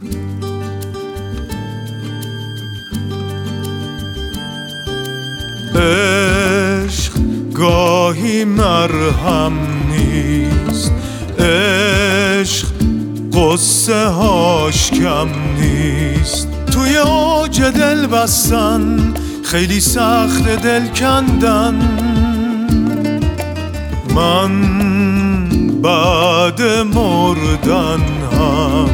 عشق گاهی مرهم نیست، عشق قصه هاش کم نیست. توی اوج دل بستن خیلی سخت دل کندن. من بعد مردن هم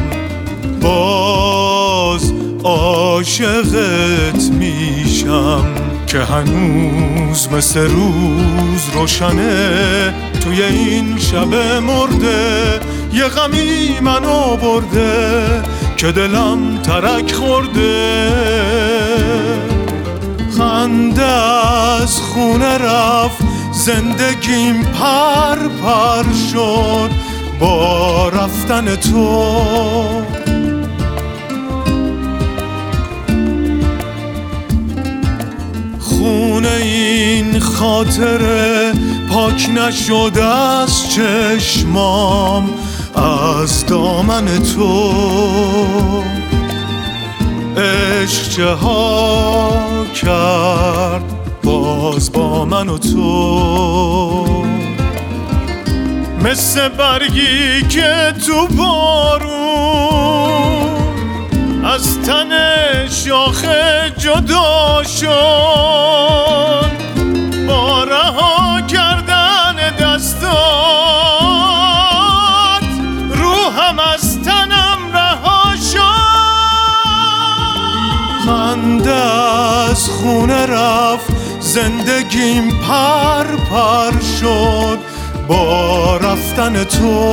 باز عاشقت میشم که هنوز مثل روز روشنه. توی این شب مرده یه غمی منو برده که دلم ترک خورده. خنده از خونه رفت، زندگیم پر پر شد با رفتن تو. خونه این خاطره پاک نشده از چشمام از دامن تو. عشق چه ها کرد باز با من و تو. مثل برگی که تو بارون از تن شاخه جدا شد، با رها کردن دستات روحم از تنم رها شد. خنده از خونه رفت، زندگیم پر پر شد با رفتن تو.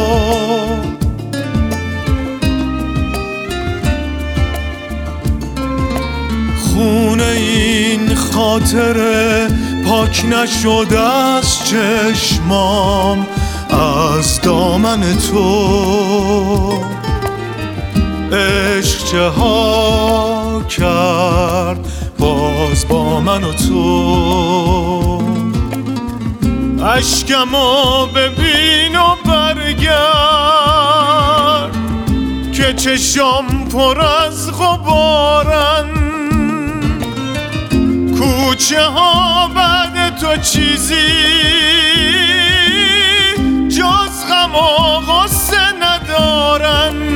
خونه این خاطره پاک نشده از چشمام از دامن تو. عشق چه ها کرد باز با من و تو. اشکمو ببین و برگرد که چشام پر از غبارن. کوچه ها بعد تو چیزی جز غم و غصه ندارن.